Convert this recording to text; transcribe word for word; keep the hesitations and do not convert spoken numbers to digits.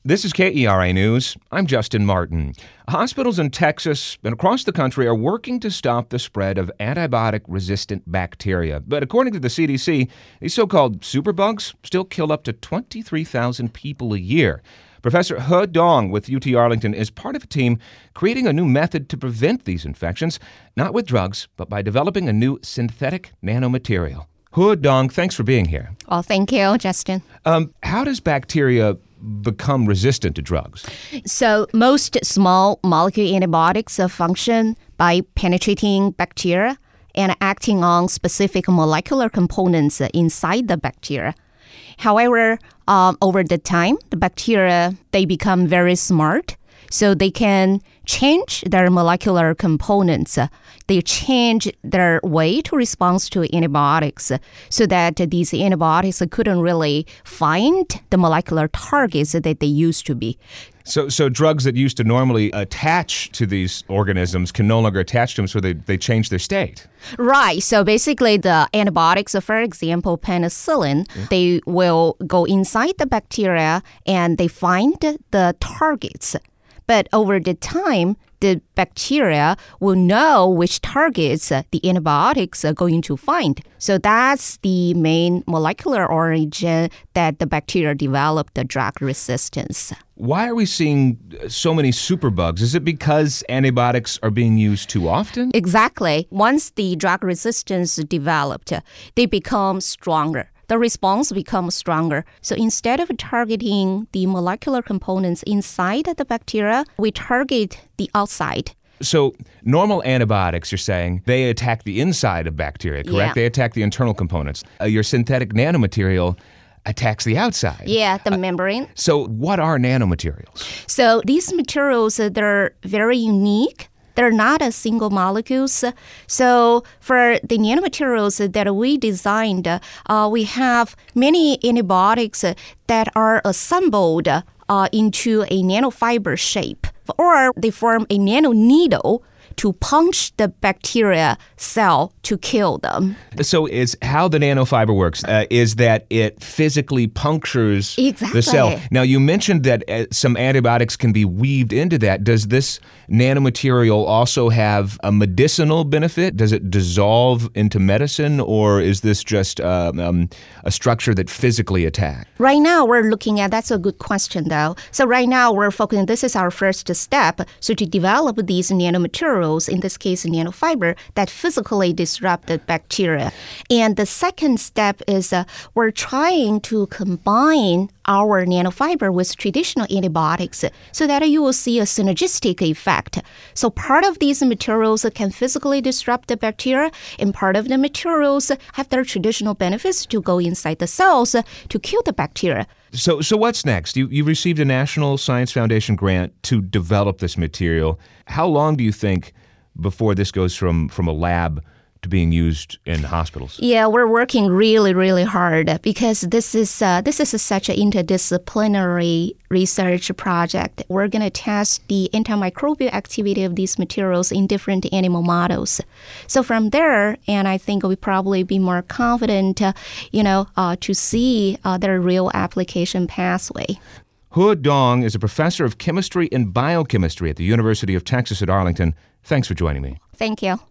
This is K E R A News. I'm Justin Martin. Hospitals in Texas and across the country are working to stop the spread of antibiotic-resistant bacteria. But according to the C D C, these so-called superbugs still kill up to twenty-three thousand people a year. Professor He Dong with U T Arlington is part of a team creating a new method to prevent these infections, not with drugs, but by developing a new synthetic nanomaterial. He Dong, thanks for being here. Well, thank you, Justin. Um, how does bacteria become resistant to drugs? So most small molecule antibiotics function by penetrating bacteria and acting on specific molecular components inside the bacteria. However, um, over the time, the bacteria, they become very smart, so they can change their molecular components. They change their way to respond to antibiotics so that these antibiotics couldn't really find the molecular targets that they used to be. So so drugs that used to normally attach to these organisms can no longer attach to them, so they, they change their state. Right. So basically the antibiotics, for example, penicillin, yeah. they will go inside the bacteria and they find the targets. But over the time, the bacteria will know which targets the antibiotics are going to find. So that's the main molecular origin that the bacteria develop the drug resistance. Why are we seeing so many superbugs? Is it because antibiotics are being used too often? Exactly. Once the drug resistance developed, they become stronger. The response becomes stronger. So instead of targeting the molecular components inside the bacteria, we target the outside. So normal antibiotics, you're saying, they attack the inside of bacteria, correct? Yeah. They attack the internal components. Uh, your synthetic nanomaterial attacks the outside. Yeah, the uh, membrane. So what are nanomaterials? So these materials, uh, they're very unique. They're not a single molecules. So for the nanomaterials that we designed, uh, we have many antibiotics that are assembled uh, into a nanofiber shape, or they form a nanoneedle to punch the bacteria cell to kill them. So it's how the nanofiber works uh, is that it physically punctures exactly. the cell. Now, you mentioned that uh, some antibiotics can be weaved into that. Does this nanomaterial also have a medicinal benefit? Does it dissolve into medicine, or is this just uh, um, a structure that physically attacks? Right now, we're looking at, that's a good question, though. So right now, we're focusing, this is our first step, so to develop these nanomaterials, in this case, nanofiber, that physically disrupt the bacteria. And the second step is uh, we're trying to combine our nanofiber with traditional antibiotics so that you will see a synergistic effect. So part of these materials can physically disrupt the bacteria, and part of the materials have their traditional benefits to go inside the cells to kill the bacteria. So so what's next? You you received a National Science Foundation grant to develop this material. How long do you think before this goes from, from a lab to being used in hospitals? Yeah, we're working really, really hard because this is uh, this is a, such an interdisciplinary research project. We're going to test the antimicrobial activity of these materials in different animal models. So from there, and I think we'll probably be more confident, uh, you know, uh, to see uh, their real application pathway. He Dong is a professor of chemistry and biochemistry at the University of Texas at Arlington. Thanks for joining me. Thank you.